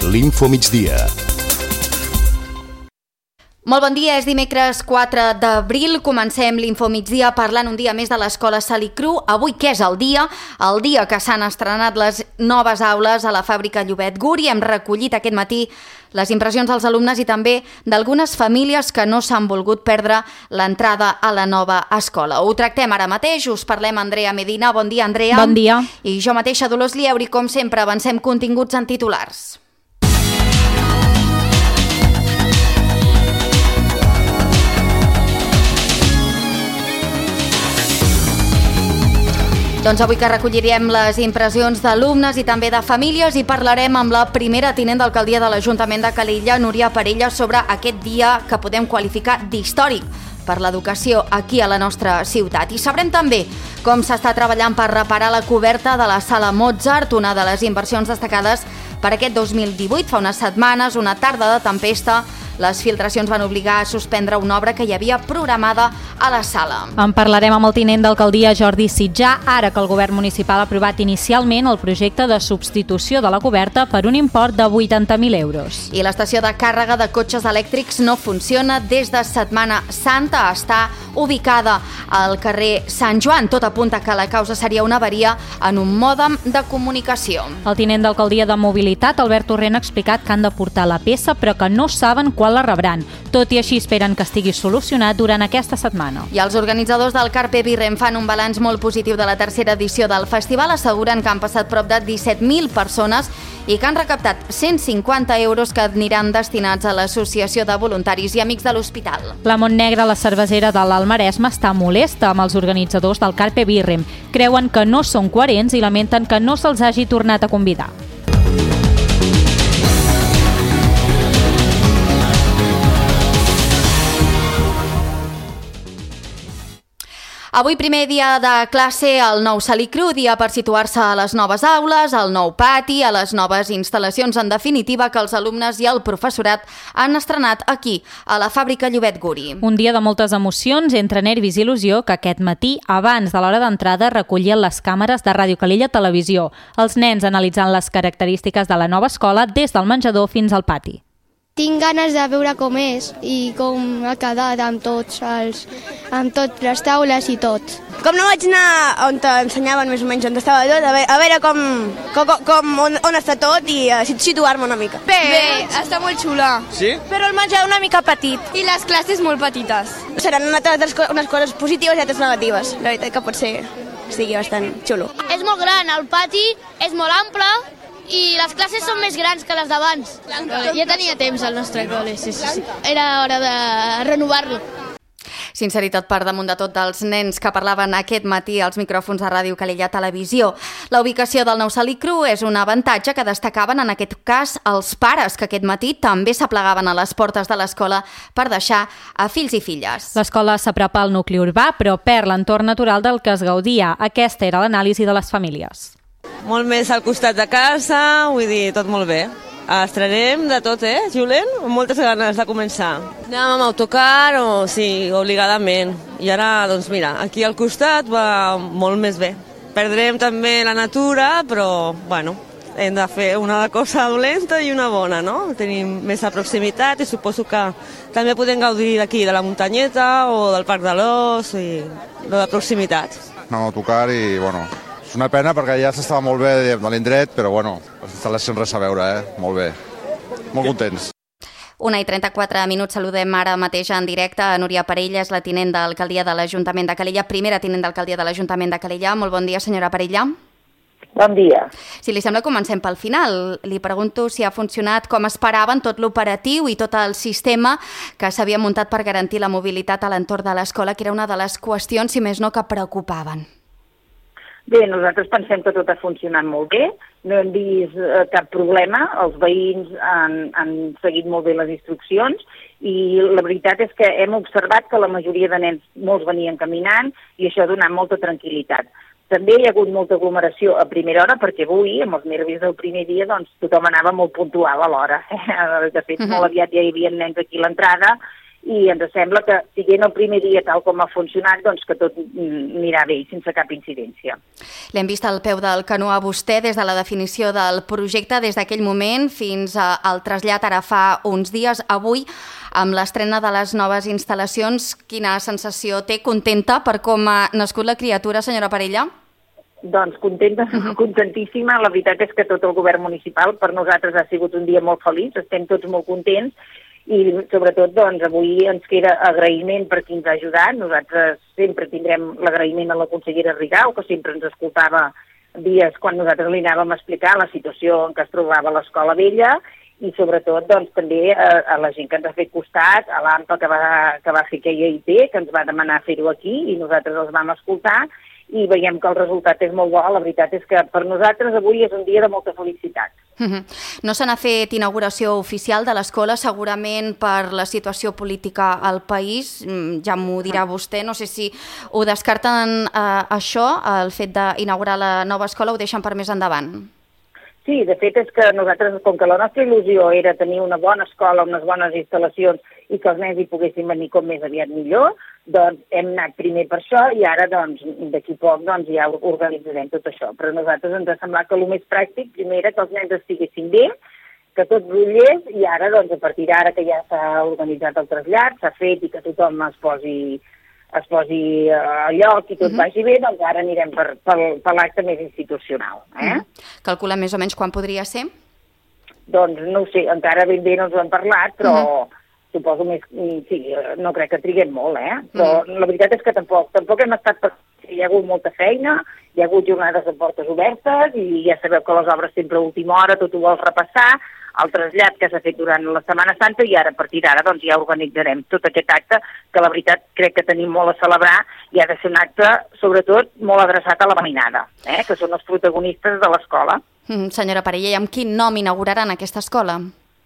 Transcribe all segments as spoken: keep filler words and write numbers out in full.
l'Info Migdia. Molt bon dia, és dimecres quatre d'abril, comencem l'Info Migdia parlant un dia més de l'Escola Salicru. Avui què és el dia? El dia que s'han estrenat les noves aules a la fàbrica Llobet Guri. Hem recollit aquest matí les impressions dels alumnes i també d'algunes famílies que no s'han volgut perdre l'entrada a la nova escola. Ho tractem ara mateix, us parlem Andrea Medina. Bon dia, Andrea. Bon dia. I jo mateixa, Dolors Lieuri, com sempre, avancem continguts en titulars. Doncs avui que recollirem les impressions d'alumnes i també de famílies i parlarem amb la primera tinent d'alcaldia de l'Ajuntament de Calella, Núria Parella, sobre aquest dia que podem qualificar d'històric per l'educació aquí a la nostra ciutat. I sabrem també com s'està treballant per reparar la coberta de la Sala Mozart, una de les inversions destacades per aquest dos mil divuit. Fa unes setmanes, una tarda de tempesta, les filtracions van obligar a suspendre una obra que hi havia programada a la sala. En parlarem amb el tinent d'alcaldia Jordi Sitjà, ara que el govern municipal ha aprovat inicialment el projecte de substitució de la coberta per un import de vuitanta mil euros. I l'estació de càrrega de cotxes elèctrics no funciona des de Setmana Santa. Està ubicada al carrer Sant Joan. Tot apunta que la causa seria una avaria en un mòdem de comunicació. El tinent d'alcaldia de Mobilitat, Albert Torrent, ha explicat que han de portar la peça però que no saben quan la rebran. Tot i així esperen que estigui solucionat durant aquesta setmana. I els organitzadors del Carpe Birrem fan un balanç molt positiu de la tercera edició del festival. Asseguren que han passat prop de disset mil persones i que han recaptat cent cinquanta euros que aniran destinats a l'Associació de Voluntaris i Amics de l'Hospital. La Montnegra, la cervesera de l'Alt Maresme, està molesta amb els organitzadors del Carpe Birrem. Creuen que no són coherents i lamenten que no se'ls hagi tornat a convidar. Avui primer dia de classe al nou Salicru, dia per situar-se a les noves aules, al nou pati, a les noves instal·lacions, en definitiva, que els alumnes i el professorat han estrenat aquí, a la fàbrica Llobet Guri. Un dia de moltes emocions, entre nervis i il·lusió, que aquest matí, abans de l'hora d'entrada, recollien les càmeres de Ràdio Calella Televisió, els nens analitzant les característiques de la nova escola des del menjador fins al pati. Tinc ganes de veure com és i com ha quedat amb tots els, amb totes les taules i tot. Com no vaig anar on t'ensenyaven més o menys on estava tot, a veure, a veure com, com, com on, on està tot i uh, situar-me una mica. Bé, Bé, està molt xula. Sí? Però el menjar una mica petit. I les classes molt petites. Seran unes, unes coses positives i altres negatives. La veritat que pot ser sigui bastant xulo. És molt gran, el pati és molt ample, i les classes són més grans que les d'abans. Ja tenia temps al nostre col·le, sí, sí, sí. Era hora de renovar-lo. Sinceritat per damunt de tot dels nens que parlaven aquest matí als micròfons de Ràdio Calella Televisió. La ubicació del nou Salicru és un avantatge que destacaven en aquest cas els pares, que aquest matí també s'aplegaven a les portes de l'escola per deixar a fills i filles. L'escola s'apropa al nucli urbà, però perd l'entorn natural del que es gaudia. Aquesta era l'anàlisi de les famílies. Molt més al costat de casa, vull dir, tot molt bé. Estrenem de tot, eh, Julen? Amb moltes ganes de començar. Anàvem amb autocar o, sí, obligadament. I ara, doncs mira, aquí al costat va molt més bé. Perdrem també la natura, però, bueno, hem de fer una cosa dolenta i una bona, no? Tenim més a proximitat i suposo que també podem gaudir d'aquí, de la muntanyeta o del Parc de l'Os i de la proximitat. Anàvem a autocar i, bueno, és una pena perquè ja s'estava molt bé de l'indret, però bueno, les instal·lacions res a veure, eh? Molt bé, molt contents. Una i trenta-quatre minuts, saludem ara mateix en directe a Núria Parella, és la tinent d'alcaldia de l'Ajuntament de Calella, primera tinent d'alcaldia de l'Ajuntament de Calella. Molt bon dia, senyora Parella. Bon dia. Si li sembla, comencem pel final. Li pregunto si ha funcionat com esperaven tot l'operatiu i tot el sistema que s'havia muntat per garantir la mobilitat a l'entorn de l'escola, que era una de les qüestions, si més no, que preocupaven. Bé, nosaltres pensem que tot ha funcionat molt bé, no hem vist eh, cap problema, els veïns han, han seguit molt bé les instruccions i la veritat és que hem observat que la majoria de nens, molts venien caminant i això ha donat molta tranquil·litat. També hi ha hagut molta aglomeració a primera hora perquè avui, amb els nervis del primer dia, doncs tothom anava molt puntual a l'hora. De fet, molt aviat ja hi havia nens aquí a l'entrada i ens sembla que, siguent el primer dia tal com ha funcionat, doncs que tot anirà bé i sense cap incidència. L'hem vist al peu del canó a vostè des de la definició del projecte, des d'aquell moment fins al trasllat ara fa uns dies. Avui, amb l'estrena de les noves instal·lacions, quina sensació té? Contenta per com ha nascut la criatura, senyora Parella? Doncs contenta, contentíssima. La veritat és que tot el govern municipal per nosaltres ha sigut un dia molt feliç, estem tots molt contents i sobretot doncs, avui ens queda agraïment per qui ens ha ajudat. Nosaltres sempre tindrem l'agraïment a la consellera Rigau, que sempre ens escoltava dies quan nosaltres li anàvem a explicar la situació en què es trobava l'Escola Vella i sobretot doncs, també a, a la gent que ens ha fet costat, a l'AMPA que va, que va fer aquella I T, que ens va demanar fer-ho aquí i nosaltres els vam escoltar i veiem que el resultat és molt bo. La veritat és que per nosaltres avui és un dia de molta felicitat. Uh-huh. No se n'ha fet inauguració oficial de l'escola, segurament per la situació política al país, ja m'ho dirà vostè, no sé si ho descarten eh, això, el fet d'inaugurar la nova escola, ho deixen per més endavant? Sí, de fet és que nosaltres, com que la nostra il·lusió era tenir una bona escola, unes bones instal·lacions i que els nens hi poguessin venir com més aviat millor, doncs hem anat primer per això i ara doncs d'aquí poc doncs, ja organitzarem tot això. Però a nosaltres ens ha semblat que el més pràctic primer era que els nens estiguessin bé, que tot brillés i ara doncs a partir d'ara que ja s'ha organitzat el trasllat, s'ha fet i que tothom es posi es posi a lloc i tot uh-huh. vagi bé, doncs ara anirem per, per, per l'acte més institucional. Eh? Uh-huh. Calcula més o menys quan podria ser? Doncs no ho sé, encara ben bé no ens ho hem parlat, però uh-huh. suposo més... Sí, no crec que triguem molt, eh? Però uh-huh. la veritat és que tampoc, tampoc hem estat... Per... Hi ha hagut molta feina, hi ha hagut jornades de portes obertes i ja sabeu que les obres sempre a última hora tot ho vols repassar, el trasllat que s'ha fet durant la Setmana Santa i ara a partir d'ara doncs, ja organitzarem tot aquest acte que la veritat crec que tenim molt a celebrar i ha de ser un acte sobretot molt adreçat a la mainada, eh? Que són els protagonistes de l'escola. Mm, senyora Parella, i amb quin nom inauguraran aquesta escola?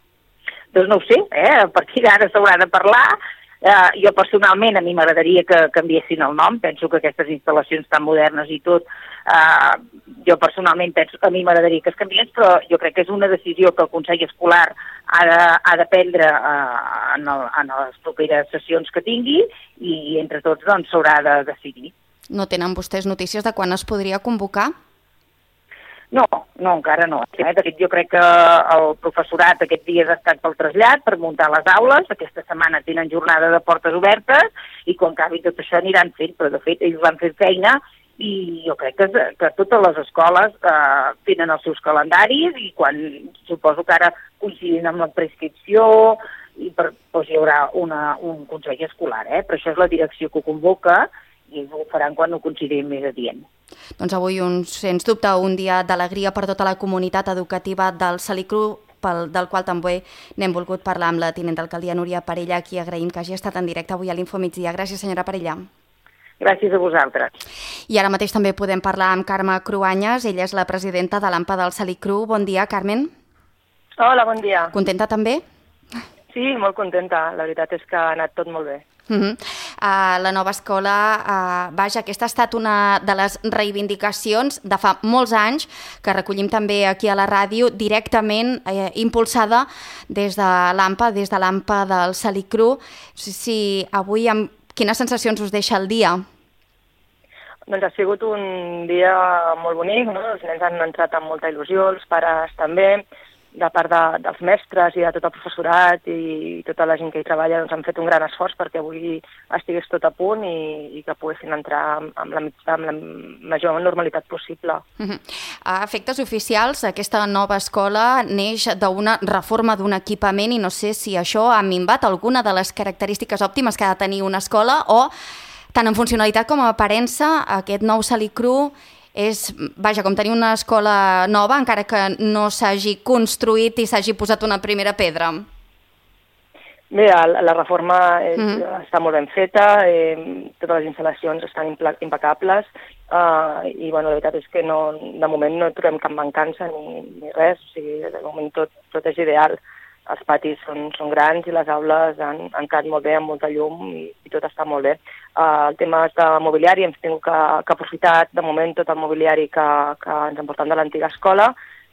Doncs no ho sé, eh? A partir d'ara s'haurà de parlar. Uh, jo personalment a mi m'agradaria que canviessin el nom, penso que aquestes instal·lacions tan modernes i tot, uh, jo personalment penso que a mi m'agradaria que es canviés, però jo crec que és una decisió que el Consell Escolar ha de, ha de prendre uh, en, el, en les properes sessions que tingui i entre tots doncs s'haurà de decidir. No tenen vostès notícies de quan es podria convocar? No, no, encara no. De fet, jo crec que el professorat aquests dies ha estat pel trasllat per muntar les aules. Aquesta setmana tenen jornada de portes obertes i quan acabi tot això aniran fent, però de fet ells van fer feina i jo crec que, que totes les escoles eh, tenen els seus calendaris i quan suposo que ara coincidint amb la prescripció i per, doncs hi haurà una, un consell escolar, eh? Però això és la direcció que ho convoca i ho faran quan ho considerin més adient. Doncs avui, un, sens dubte, un dia d'alegria per tota la comunitat educativa del Salicru, pel, del qual també n'hem volgut parlar amb la tinent d'alcaldia Núria Parella, qui agraïm que hagi estat en directe avui a l'Info Migdia. Gràcies, senyora Parella. Gràcies a vosaltres. I ara mateix també podem parlar amb Carme Cruanyes, ella és la presidenta de l'AMPA del Salicru. Bon dia, Carmen. Hola, bon dia. Contenta també? Sí, molt contenta. La veritat és que ha anat tot molt bé. Uh -huh. uh, la nova escola, uh, vaja, aquesta ha estat una de les reivindicacions de fa molts anys que recollim també aquí a la ràdio, directament eh, impulsada des de l'AMPA, des de l'AMPA del Salicru. Si, si avui, amb quines sensacions us deixa el dia? Doncs ha sigut un dia molt bonic, no? Els nens han entrat amb molta il·lusió, els pares també, de part de, dels mestres i de tot el professorat i tota la gent que hi treballa doncs han fet un gran esforç perquè avui estigués tot a punt i, i que poguessin entrar amb, amb, la, amb la major normalitat possible. Uh-huh. A efectes oficials, aquesta nova escola neix d'una reforma d'un equipament i no sé si això ha minvat alguna de les característiques òptimes que ha de tenir una escola o, tant en funcionalitat com a aparença, aquest nou Salicru és, vaja, com tenir una escola nova, encara que no s'hagi construït i s'hagi posat una primera pedra. Bé, la, la reforma és, mm. està molt ben feta, eh, totes les instal·lacions estan impecables eh, i bueno, la veritat és que no, de moment no trobem cap mancança ni, ni res, o sigui, de moment tot, tot és ideal. Els patis són, són grans i les aules han, han quedat molt bé, amb molta llum i, i tot està molt bé. Uh, el tema de mobiliari, hem tingut que, que aprofitar de moment tot el mobiliari que, que ens han portat de l'antiga escola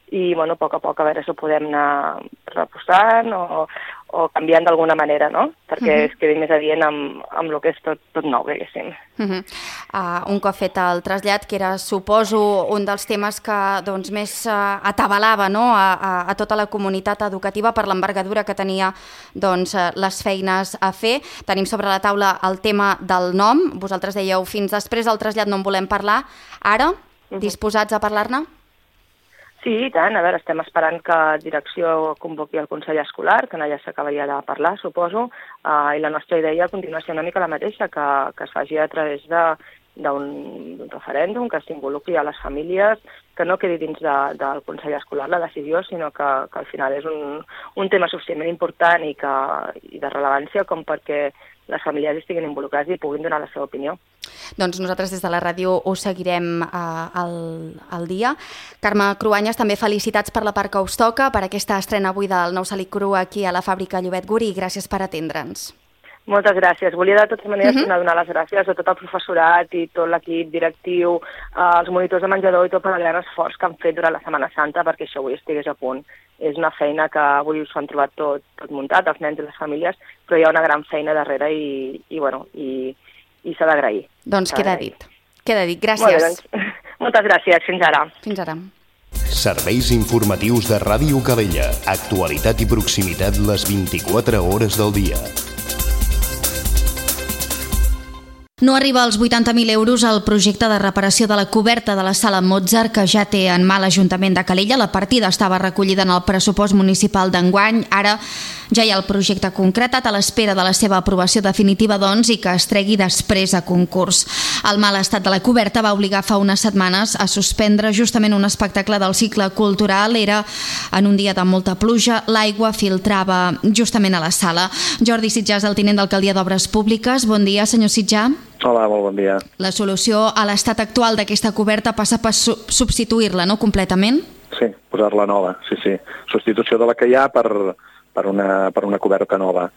i bueno, a poc a poc a veure si ho podem anar reposant o, o canviant d'alguna manera, no? Perquè uh-huh. es quedi més adient amb, amb el que és tot, tot nou, diguéssim. Uh-huh. Uh, un cop fet el trasllat, que era, suposo, un dels temes que doncs, més uh, atabalava, no? a, a, a tota la comunitat educativa per l'envergadura que tenia doncs, uh, les feines a fer. Tenim sobre la taula el tema del nom. Vosaltres dèieu, fins després del trasllat no en volem parlar. Ara, uh-huh. disposats a parlar-ne? Sí, i tant. A veure, estem esperant que direcció convoqui el Consell Escolar, que allà s'acabaria de parlar, suposo, uh, i la nostra idea a continuació una mica la mateixa, que, que es faci a través de, d'un referèndum, que s'involucri a les famílies, que no quedi dins de, del Consell Escolar la decisió, sinó que, que al final és un, un tema suficientment important i, que, i de rellevància com perquè les famílies estiguin involucrades i puguin donar la seva opinió. Doncs nosaltres des de la ràdio us seguirem eh, al, al dia. Carme Cruanyes, també felicitats per la part que us toca, per aquesta estrena avui del Nou Salic Cru aquí a la fàbrica Llobet Guri, i gràcies per atendre'ns. Moltes gràcies. Volia de totes maneres Uh-huh. tornar a donar les gràcies a tot el professorat i tot l'equip directiu, als monitors de menjador i tot per el gran esforç que han fet durant la Setmana Santa perquè això avui estigués a punt. És una feina que avui us han trobat tot, tot muntat, els nens i les famílies, però hi ha una gran feina darrere i, i, bueno, i, i s'ha d'agrair. Doncs queda dit. Queda dit. Gràcies. Molt bé, doncs, moltes gràcies. Fins ara. Fins ara. Serveis informatius de Ràdio Calella. Actualitat i proximitat les vint-i-quatre hores del dia. No arriba als vuitanta mil euros el projecte de reparació de la coberta de la sala Mozart que ja té en mà l'Ajuntament de Calella. La partida estava recollida en el pressupost municipal d'enguany. Ara ja hi ha el projecte concretat a l'espera de la seva aprovació definitiva, doncs, i que es tregui després a concurs. El mal estat de la coberta va obligar fa unes setmanes a suspendre justament un espectacle del cicle cultural. Era en un dia de molta pluja, l'aigua filtrava justament a la sala. Jordi Sitjà és el tinent d'alcaldia d'Obres Públiques. Bon dia, senyor Sitjà. Hola, molt bon dia. La solució a l'estat actual d'aquesta coberta passa per su substituir-la, no?, completament? Sí, posar-la nova, sí, sí. Substitució de la que hi ha per, per, una, per una coberta nova.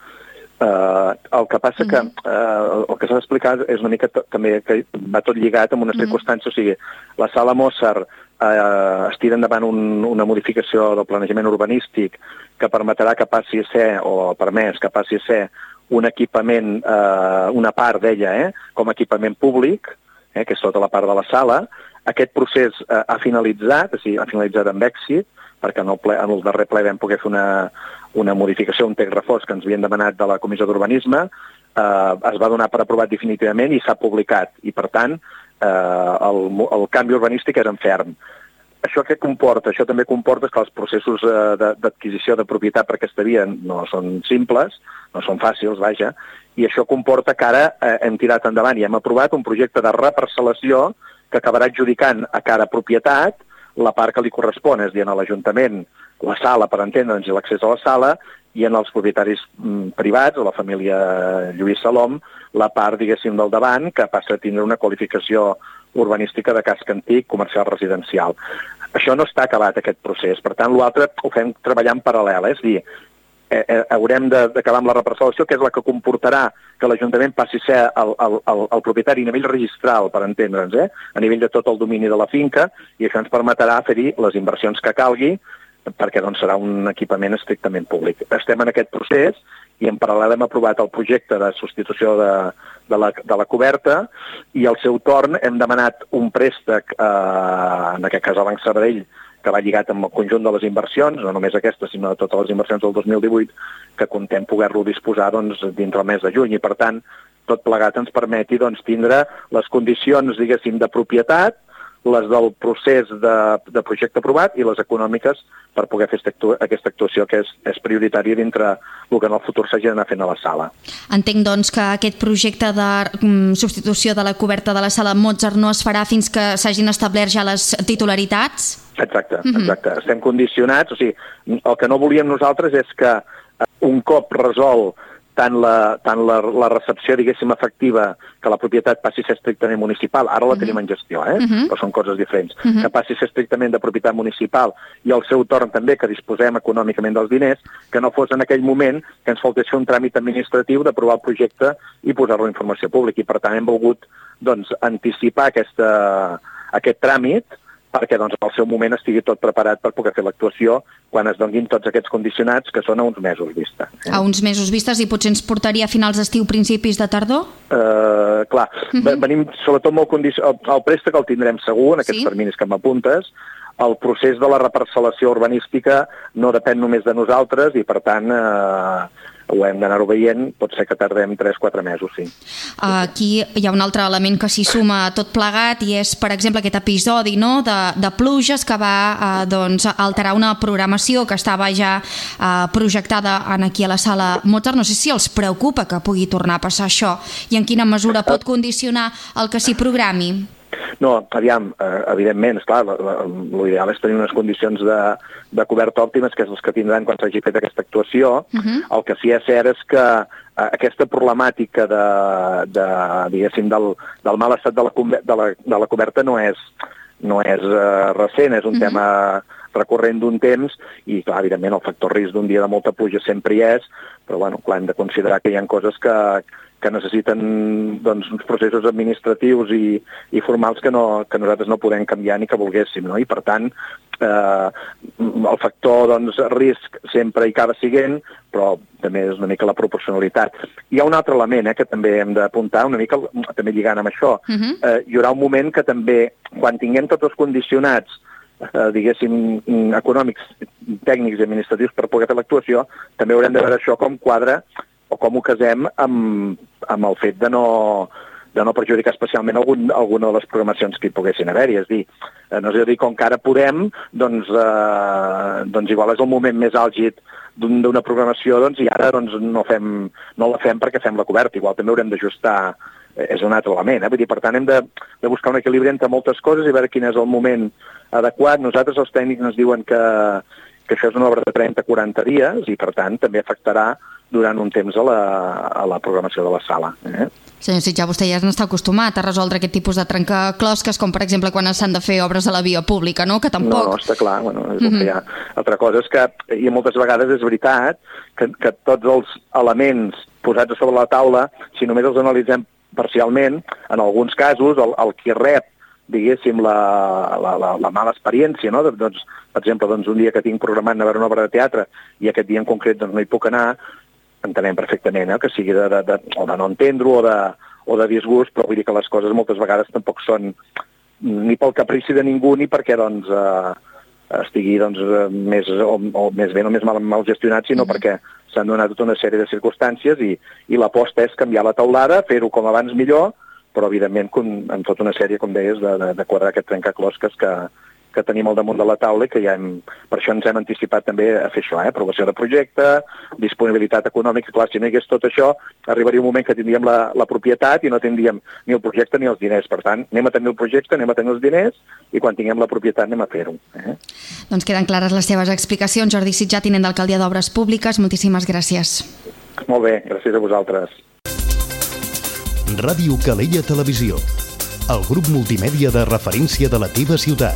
Uh, el que passa que uh, el que s'ha d'explicar és una mica també que va tot lligat amb una circumstància, o sigui, la sala Mozart uh, es tira endavant un, una modificació del planejament urbanístic que permetrà que passi a ser, o permès que passi a ser un equipament, eh, una part d'ella, eh, com a equipament públic, eh, que és tota la part de la sala. Aquest procés eh, ha finalitzat, o sigui, ha finalitzat amb èxit, perquè en el, ple, en el darrer ple vam poder fer una, una modificació, un text reforç que ens havien demanat de la Comissió d'Urbanisme, eh, es va donar per aprovat definitivament i s'ha publicat, i per tant eh, el, el canvi urbanístic és en ferm. Això què comporta? Això també comporta que els processos eh, d'adquisició de propietat per aquesta via no són simples, no són fàcils, vaja, i això comporta que ara eh, hem tirat endavant i hem aprovat un projecte de reparcel·lació que acabarà adjudicant a cada propietat la part que li correspon, és a dir, a l'Ajuntament, la sala, per entendre'ns, i l'accés a la sala, i en els propietaris mm, privats, a la família Lluís Salom, la part, diguéssim, del davant, que passa a tindre una qualificació urbanística de casc antic, comercial residencial. Això no està acabat, aquest procés. Per tant, l'altre ho fem treballar en paral·lel, és a dir, eh, eh, haurem d'acabar amb la reparcel·lació, que és la que comportarà que l'Ajuntament passi a ser el, el, el, el propietari a nivell registral, per entendre'ns, eh, a nivell de tot el domini de la finca, i això ens permetrà fer-hi les inversions que calgui, perquè doncs, serà un equipament estrictament públic. Estem en aquest procés i en paral·lel hem aprovat el projecte de substitució de, de, la, de la coberta i al seu torn hem demanat un préstec, eh, en aquest cas a Banc Sabadell, que va lligat amb el conjunt de les inversions, no només aquesta, sinó de totes les inversions del dos mil divuit, que contem poder-lo disposar doncs, dintre el mes de juny. I per tant, tot plegat ens permeti doncs, tindre les condicions, diguéssim, de propietat, les del procés de, de projecte aprovat i les econòmiques per poder fer aquesta actuació que és, és prioritària dintre el que en el futur s'hagi d'anar fent a la sala. Entenc, doncs, que aquest projecte de mm, substitució de la coberta de la sala Mozart no es farà fins que s'hagin establert ja les titularitats? Exacte, exacte. Estem condicionats, o sigui, el que no volíem nosaltres és que un cop resolt tant la, tant la, la recepció, diguéssim, efectiva, que la propietat passi a ser estrictament municipal, ara la tenim en gestió, eh? Uh-huh. Però són coses diferents, uh-huh. que passi a ser estrictament de propietat municipal i al seu torn també que disposem econòmicament dels diners, que no fos en aquell moment que ens faltés fer un tràmit administratiu d'aprovar el projecte i posar-lo en informació pública. I per tant hem volgut doncs, anticipar aquesta, aquest tràmit perquè doncs, al seu moment estigui tot preparat per poder fer l'actuació quan es donguin tots aquests condicionats que són a uns mesos vista. Eh? A uns mesos vistes i potser ens portaria a finals d'estiu, principis de tardor? Uh, clar, uh-huh. venim sobretot molt condicionat. El, el préstec el tindrem segur en aquests sí? terminis que m'apuntes. El procés de la reparcel·lació urbanística no depèn només de nosaltres i, per tant, eh, ho hem d'anar-ho veient. Pot ser que tardem tres o quatre mesos, sí. Aquí hi ha un altre element que s'hi suma a tot plegat i és, per exemple, aquest episodi no? de, de pluges que va eh, doncs, alterar una programació que estava ja eh, projectada en aquí a la sala Mozart. No sé si els preocupa que pugui tornar a passar això i en quina mesura pot condicionar el que s'hi programi. No, aviam, eh, evidentment, esclar, l'ideal és tenir unes condicions de, de coberta òptimes, que és les que tindran quan s'hagi fet aquesta actuació. Uh-huh. El que sí és cert és que eh, aquesta problemàtica de, de, diguéssim, del, del mal estat de la, de la, de la coberta no és, no és eh, recent, és un uh-huh. tema recorrent d'un temps i, clar, evidentment, el factor risc d'un dia de molta pluja sempre hi és, però, bueno, clar, hem de considerar que hi ha coses que que necessiten doncs, uns processos administratius i, i formals que, no, que nosaltres no podem canviar ni que volguéssim, no? I per tant eh, el factor doncs, risc sempre hi acaba siguent, però també és una mica la proporcionalitat. Hi ha un altre element eh, que també hem d'apuntar, una mica també lligant amb això. Uh-huh. Eh, hi haurà un moment que també, quan tinguem tots els condicionats eh, diguéssim, econòmics, tècnics i administratius per poder fer l'actuació, també haurem de veure això com quadra o com ho casem amb, amb el fet de no, de no perjudicar especialment algun, alguna de les programacions que hi poguessin haver-hi. És dir, no és a dir, com que ara podem, doncs, eh, doncs igual és el moment més àlgid d'un, d'una programació doncs, i ara doncs, no, fem, no la fem perquè fem la coberta. Igual també haurem d'ajustar, eh, és un altre element. Eh? Vull dir, per tant, hem de, de buscar un equilibri entre moltes coses i veure quin és el moment adequat. Nosaltres, els tècnics, ens diuen que, que això és una obra de trenta a quaranta dies i, per tant, també afectarà durant un temps a la, a la programació de la sala. Eh? Senyor Sitjà, vostè ja n'està acostumat a resoldre aquest tipus de trencaclosques, com per exemple quan s'han de fer obres a la via pública, no? Que tampoc... No, no, està clar. Bueno, és mm-hmm. que hi ha. Altra cosa és que, i moltes vegades és veritat, que, que tots els elements posats a sobre la taula, si només els analitzem parcialment, en alguns casos el, el qui rep diguéssim, la, la, la, la mala experiència, no? Doncs, per exemple, doncs, un dia que tinc programat anar a veure una obra de teatre i aquest dia en concret doncs, no hi puc anar, entenem perfectament, eh? Que sigui de, de, de, o de no entendre-ho o, de, o de disgust, però vull dir que les coses moltes vegades tampoc són ni pel caprici de ningú ni perquè doncs, eh, estigui doncs, més, o, o més ben o més mal, mal gestionat, sinó mm-hmm. perquè s'han donat tota una sèrie de circumstàncies i, i l'aposta és canviar la taulada, fer-ho com abans millor, però evidentment amb tota una sèrie, com deies, de, de, de quadrar aquest trencaclosques que, que tenim al damunt de la taula i que ja hem, per això ens hem anticipat també a fer això, eh? Aprovació de projecte, disponibilitat econòmica. Clar, si no hi hagués tot això, arribaria un moment que tindríem la, la propietat i no tindríem ni el projecte ni els diners. Per tant, anem a tenir el projecte, anem a tenir els diners i quan tinguem la propietat anem a fer-ho. Eh? Doncs queden clares les seves explicacions. Jordi Sitjà, tinent d'alcaldia d'Obres Públiques, moltíssimes gràcies. Molt bé, gràcies a vosaltres. Ràdio Calella Televisió, el grup multimèdia de referència de la teva ciutat.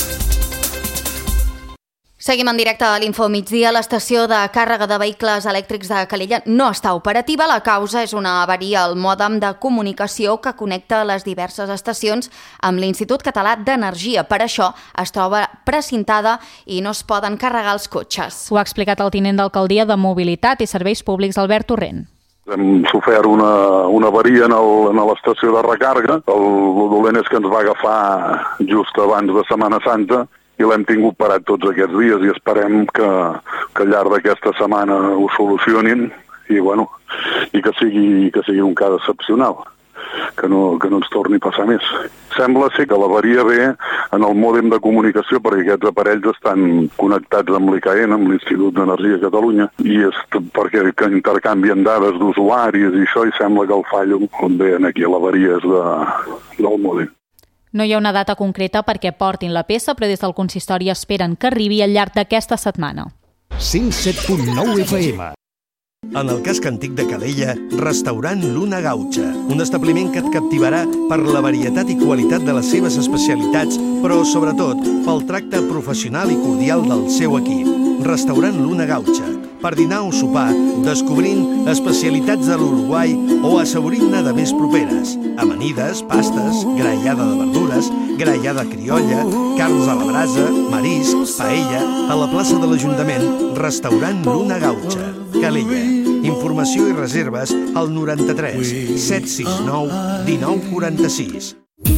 Seguim en directe a l'Info Migdia. L'estació de càrrega de vehicles elèctrics de Calella no està operativa. La causa és una avaria al mòdem de comunicació que connecta les diverses estacions amb l'Institut Català d'Energia. Per això es troba precintada i no es poden carregar els cotxes. Ho ha explicat el tinent d'alcaldia de Mobilitat i Serveis Públics, Albert Torrent. Hem sofert una, una avaria en l'estació de recàrrega. El, el dolent és que ens va agafar just abans de Setmana Santa i l'hem tingut parat tots aquests dies i esperem que, que al llarg d'aquesta setmana ho solucionin i, bueno, i que sigui, que sigui un cas excepcional, que no, que no ens torni a passar més. Sembla ser que l'avaria ve en el mòdem de comunicació perquè aquests aparells estan connectats amb l'I C A E N, amb l'Institut d'Energia de Catalunya, i és perquè que intercanvien dades d'usuaris i això, i sembla que el fallo on ve aquí a l'avaria és de, del mòdem. No hi ha una data concreta perquè portin la peça, però des del consistori esperen que arribi al llarg d'aquesta setmana. cent set punt nou F M. En el casc antic de Calella, restaurant Luna Gautxa, un establiment que et captivarà per la varietat i qualitat de les seves especialitats, però sobretot pel tracte professional i cordial del seu equip. Restaurant Luna Gautxa, per dinar o sopar, descobrint especialitats de l'Uruguai o assaborint-ne de més properes. Amanides, pastes, graellada de verdures, graellada criolla, carns a la brasa, marisc, paella, a la plaça de l'Ajuntament, restaurant Luna Gautxa, Calella. Informació i reserves al noranta-tres set sis nou dinou quaranta-sis.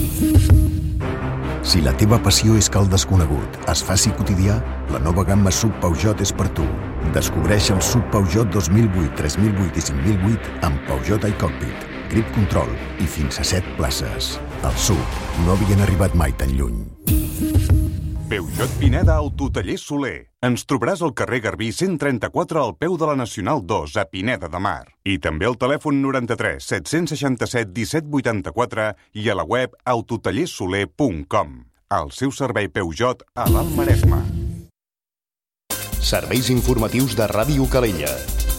Si la teva passió és que el desconegut es faci quotidià, la nova gamma S U V Peugeot és per tu. Descobreix el S U V Peugeot dos mil vuit, tres mil vuit i cinc mil vuit amb Peugeot iCockpit, grip control i fins a set places. Els S U V no havien arribat mai tan lluny. Peugeot Pineda Autotaller Soler. Ens trobaràs al carrer Garbí cent trenta-quatre al peu de la Nacional dos a Pineda de Mar. I també al telèfon noranta-tres set seixanta-set disset vuitanta-quatre i a la web autotallersoler punt com. El seu servei Peugeot a l'Alt Maresme. Serveis informatius de Ràdio Calella.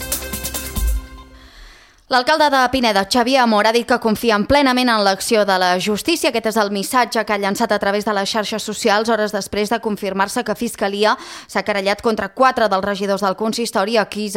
L'alcalde de Pineda, Xavier Amor, ha dit que confien plenament en l'acció de la justícia. Aquest és el missatge que ha llançat a través de les xarxes socials hores després de confirmar-se que Fiscalia s'ha querellat contra quatre dels regidors del consistori a qui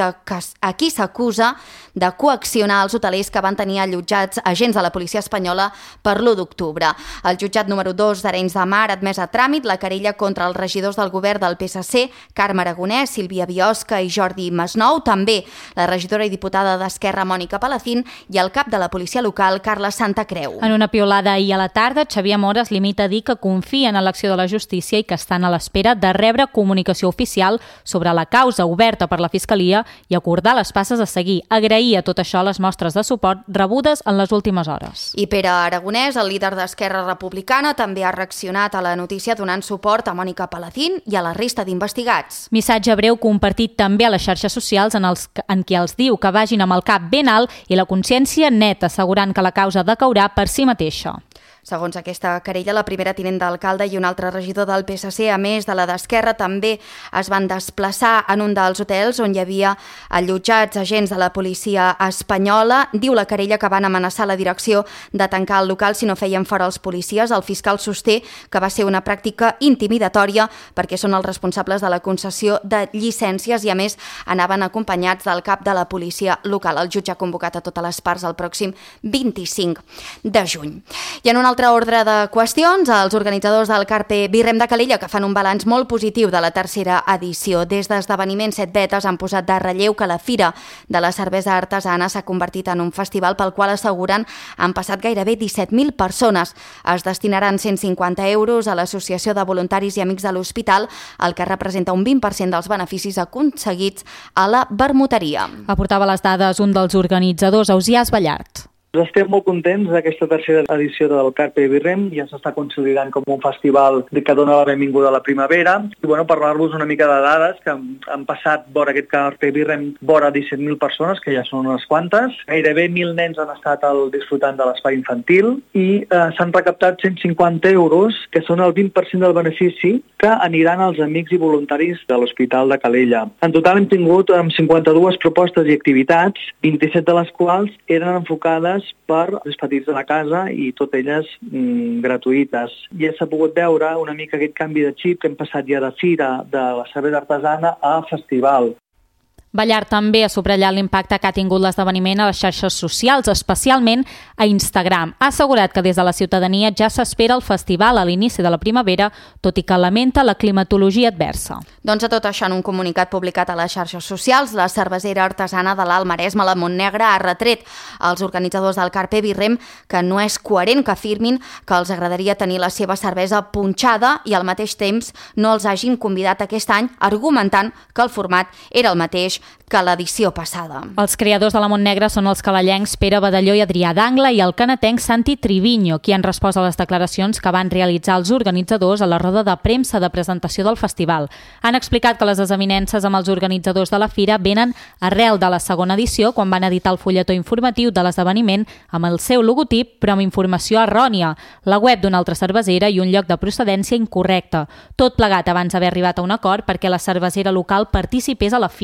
s'acusa de coaccionar els hotelers que van tenir allotjats agents de la policia espanyola per l'u d'octubre. El jutjat número dos d'Arenys de Mar ha admès a tràmit la querella contra els regidors del govern del P S C, Carme Aragonès, Sílvia Biosca i Jordi Masnou, també la regidora i diputada d'Esquerra, Mònica Palacín, i el cap de la policia local, Carles Santacreu. En una piulada ahir a la tarda, Xavier Amor es limita a dir que confien en l'acció de la justícia i que estan a l'espera de rebre comunicació oficial sobre la causa oberta per la Fiscalia i acordar les passes a seguir. Agrair a tot això les mostres de suport rebudes en les últimes hores. I Pere Aragonès, el líder d'Esquerra Republicana, també ha reaccionat a la notícia donant suport a Mònica Palacín i a la resta d'investigats. Missatge breu compartit també a les xarxes socials en, els, en què els diu que vagin amb el cap ben alt i la consciència neta, assegurant que la causa decaurà per si mateixa. Segons aquesta querella, la primera tinent d'alcalde i un altre regidor del P S C, a més de la d'Esquerra, també es van desplaçar en un dels hotels on hi havia allotjats agents de la policia espanyola. Diu la querella que van amenaçar la direcció de tancar el local si no feien fora els policies. El fiscal sosté que va ser una pràctica intimidatòria perquè són els responsables de la concessió de llicències i, a més, anaven acompanyats del cap de la policia local. El jutge ha convocat a totes les parts el pròxim vint-i-cinc de juny. I en un altre ordre de qüestions, els organitzadors del Carpe Birrem de Calella, que fan un balanç molt positiu de la tercera edició. Des d'Esdeveniments Set Vetes han posat de relleu que la Fira de la Cervesa Artesana s'ha convertit en un festival pel qual asseguren han passat gairebé disset mil persones. Es destinaran cent cinquanta euros a l'Associació de Voluntaris i Amics de l'Hospital, el que representa un vint per cent dels beneficis aconseguits a la vermuteria. Aportava les dades un dels organitzadors, Ausiàs Ballart. Estem molt contents d'aquesta tercera edició del Carpe Birrem, ja s'està consolidant com un festival que dona la benvinguda a la primavera. I bueno, parlar-vos una mica de dades, que han passat vora aquest Carpe Birrem vora disset mil persones, que ja són unes quantes. Gairebé mil nens han estat el, disfrutant de l'espai infantil i eh, s'han recaptat cent cinquanta euros, que són el vint per cent del benefici, que aniran als amics i voluntaris de l'Hospital de Calella. En total hem tingut amb cinquanta-dues propostes i activitats, vint-i-set de les quals eren enfocades per els petits de la casa i totes elles mm, gratuïtes. Ja s'ha pogut veure una mica aquest canvi de xip que hem passat ja de fira de la cervesa artesana a festival. Ballart també ha subratllat l'impacte que ha tingut l'esdeveniment a les xarxes socials, especialment a Instagram. Ha assegurat que des de la ciutadania ja s'espera el festival a l'inici de la primavera, tot i que lamenta la climatologia adversa. Doncs a tot això, en un comunicat publicat a les xarxes socials, la cervesera artesana de l'Alt Maresme, la Montnegra, ha retret als organitzadors del Carpe Birrem que no és coherent que afirmin que els agradaria tenir la seva cervesa punxada i al mateix temps no els hagin convidat aquest any, argumentant que el format era el mateix que l'edició passada. Els creadors de la Montnegra són els calellencs Pere Badalló i Adrià d'Angla i el canetenc Santi Triviño, qui han respost a les declaracions que van realitzar els organitzadors a la roda de premsa de presentació del festival. Han explicat que les desavinences amb els organitzadors de la fira venen arrel de la segona edició, quan van editar el fulletó informatiu de l'esdeveniment amb el seu logotip, però amb informació errònia, la web d'una altra cervesera i un lloc de procedència incorrecte. Tot plegat abans d'haver arribat a un acord perquè la cervesera local participés a la fira.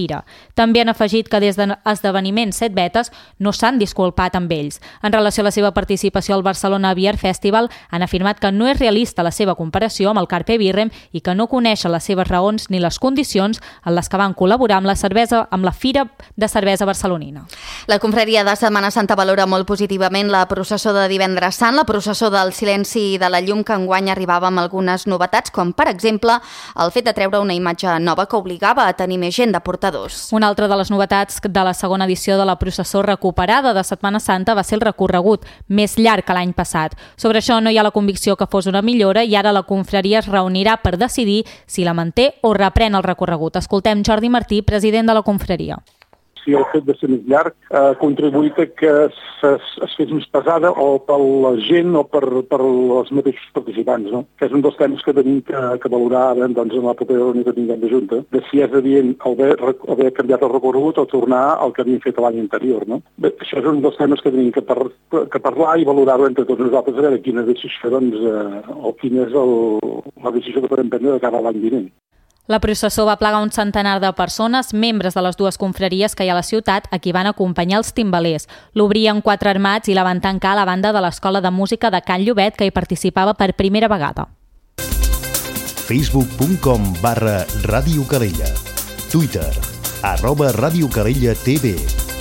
També han afegit que des d'esdeveniments Set Vetes no s'han disculpat amb ells. En relació a la seva participació al Barcelona Beer Festival, han afirmat que no és realista la seva comparació amb el Carpe Birrem i que no coneixen les seves raons ni les condicions en les que van col·laborar amb la cervesa amb la Fira de Cervesa Barcelonina. La confraria de Setmana Santa valora molt positivament la processó de Divendres Sant, la processó del silenci i de la llum, que enguany arribava amb algunes novetats, com per exemple el fet de treure una imatge nova que obligava a tenir més gent de portadors. Una altra de les novetats de la segona edició de la processó recuperada de Setmana Santa va ser el recorregut, més llarg que l'any passat. Sobre això no hi ha la convicció que fos una millora i ara la confraria es reunirà per decidir si la manté o reprèn el recorregut. Escoltem Jordi Martí, president de la confraria. Si el fet de ser més llarg ha contribuït a que es, es, es fes més pesada o per la gent o per, per els mateixos participants, no? Que és un dels temes que tenim que, que valorar ara, doncs, en la propera reunió que tinguem de Junta, de si és adient haver, haver canviat el recorregut o tornar al que havíem fet l'any anterior, no? Bé, això és un dels temes que tenim que, par, que parlar i valorar-ho entre tots nosaltres, a veure quina decisió, doncs, eh, o quina és el, la decisió que podem prendre de cara a l'any vinent. La processó va plegar un centenar de persones, membres de les dues confraries que hi ha a la ciutat, a qui van acompanyar els timbalers. L'obrien quatre armats i la van tancar a la banda de l'Escola de Música de Can Llobet, que hi participava per primera vegada. facebook punt com barra Ràdio Calella. Twitter, arroba Ràdio Calella T V.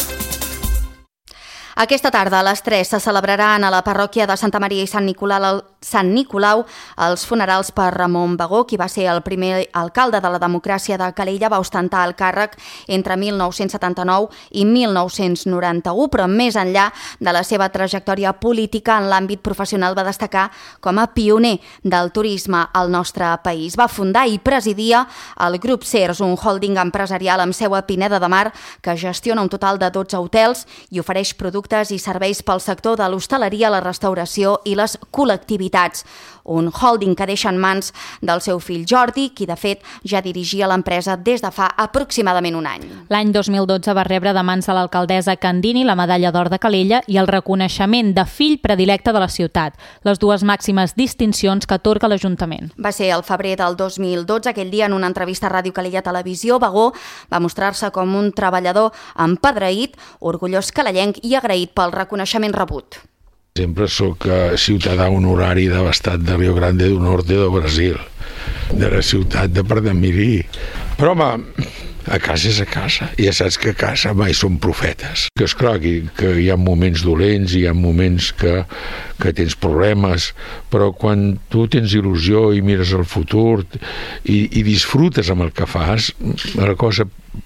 Aquesta tarda a les tres se celebraran a la parròquia de Santa Maria i Sant Nicolau, Sant Nicolau els funerals per Ramon Bagó, qui va ser el primer alcalde de la democràcia de Calella. Va ostentar el càrrec entre mil nou-cents setanta-nou i mil nou-cents noranta-u, però més enllà de la seva trajectòria política en l'àmbit professional va destacar com a pioner del turisme al nostre país. Va fundar i presidia el Grup Sers, un holding empresarial amb seu a Pineda de Mar que gestiona un total de dotze hotels i ofereix productes i serveis pel sector de l'hostaleria, la restauració i les col·lectivitats. Un holding que deixa en mans del seu fill Jordi, qui de fet ja dirigia l'empresa des de fa aproximadament un any. L'any dos mil dotze va rebre de mans de l'alcaldessa Candini la medalla d'or de Calella i el reconeixement de fill predilecte de la ciutat, les dues màximes distincions que atorga l'Ajuntament. Va ser el febrer del dos mil dotze, aquell dia en una entrevista a Ràdio Calella Televisió, Bagó va mostrar-se com un treballador empedreït, orgullós calellenc i agraït pel reconeixement rebut. Sempre sóc ciutadà honorari de l'estat de Rio Grande do Norte do Brasil, de la ciutat de Pardamirí. Però, home, a casa és a casa. Ja saps que a casa mai són profetes. Que és clar que, que hi ha moments dolents, hi ha moments que, que tens problemes, però quan tu tens il·lusió i mires el futur i, i disfrutes amb el que fas, la cosa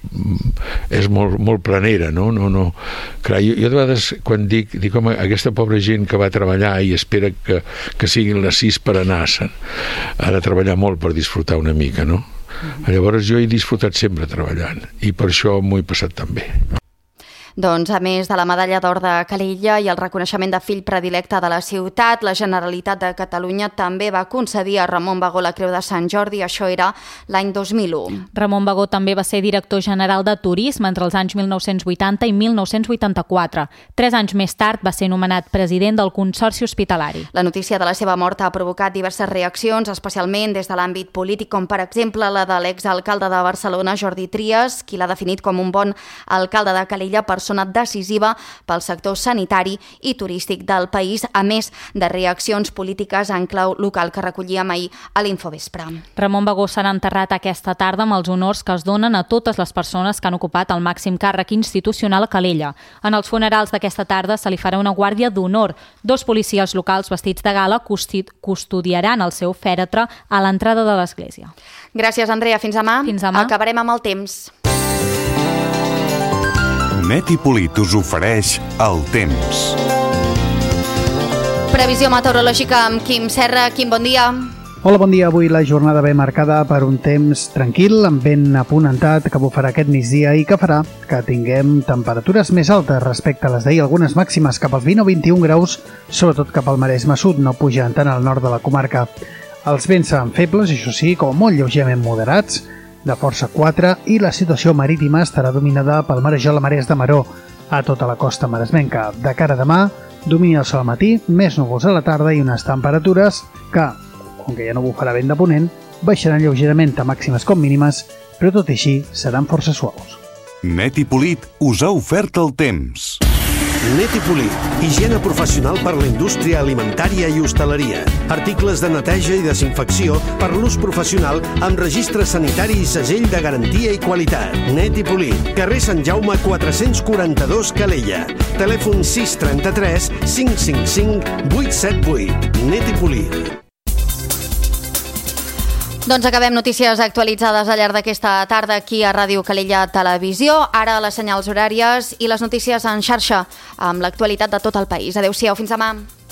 és molt, molt planera, no? no, no. Clar, jo, jo de vegades quan dic, dic, home, aquesta pobra gent que va treballar i espera que, que siguin les sis per anar-se'n, ha de treballar molt per disfrutar una mica, no? Uh-huh. Llavors jo he disfrutat sempre treballant i per això m'ho he passat tan bé. Doncs, a més de la medalla d'or de Calella i el reconeixement de fill predilecte de la ciutat, la Generalitat de Catalunya també va concedir a Ramon Bagó la Creu de Sant Jordi. Això era l'any dos mil u. Ramon Bagó també va ser director general de Turisme entre els anys mil nou-cents vuitanta i mil nou-cents vuitanta-quatre. Tres anys més tard va ser nomenat president del Consorci Hospitalari. La notícia de la seva mort ha provocat diverses reaccions, especialment des de l'àmbit polític, com per exemple la de l'exalcalde de Barcelona, Jordi Trias, qui l'ha definit com un bon alcalde de Calella, per persona decisiva pel sector sanitari i turístic del país, a més de reaccions polítiques en clau local que recollíem ahir a l'Infovespre. Ramon Bagó serà enterrat aquesta tarda amb els honors que es donen a totes les persones que han ocupat el màxim càrrec institucional a Calella. En els funerals d'aquesta tarda se li farà una guàrdia d'honor. Dos policies locals vestits de gala custodiaran el seu fèretre a l'entrada de l'església. Gràcies, Andrea. Fins demà. Fins demà. Acabarem amb el temps. Net i Polit us ofereix el temps. Previsió meteorològica amb Quim Serra. Quim, bon dia. Hola, bon dia. Avui la jornada ve marcada per un temps tranquil, amb vent aponentat que bufarà aquest migdia i que farà que tinguem temperatures més altes respecte a les d'ahir, algunes màximes cap als vint o vint-i-un graus, sobretot cap al Maresme Sud, no pujant tant al nord de la comarca. Els vents seran febles, això sí, com molt lleugerament moderats, de força quatre, i la situació marítima estarà dominada pel marejol a marès de maró a tota la costa maresmenca. De cara a demà, domini el sol al matí, més núvols a la tarda i unes temperatures que, com que ja no bufarà vent de ponent, baixaran lleugerament a màximes com mínimes, però tot i així seran força suaus. Net i Polit us ha ofert el temps. Net i Polit, higiene professional per la indústria alimentària i hostaleria. Articles de neteja i desinfecció per l'ús professional amb registre sanitari i segell de garantia i qualitat. Net i Polit, carrer Sant Jaume quatre-cents quaranta-dos, Calella. Telèfon sis trenta-tres cinc cinc cinc vuit set vuit. Net i Polit. Doncs acabem notícies actualitzades al llarg d'aquesta tarda aquí a Ràdio Calella Televisió. Ara les senyals horàries i les notícies en xarxa amb l'actualitat de tot el país. Adéu-siau, fins demà.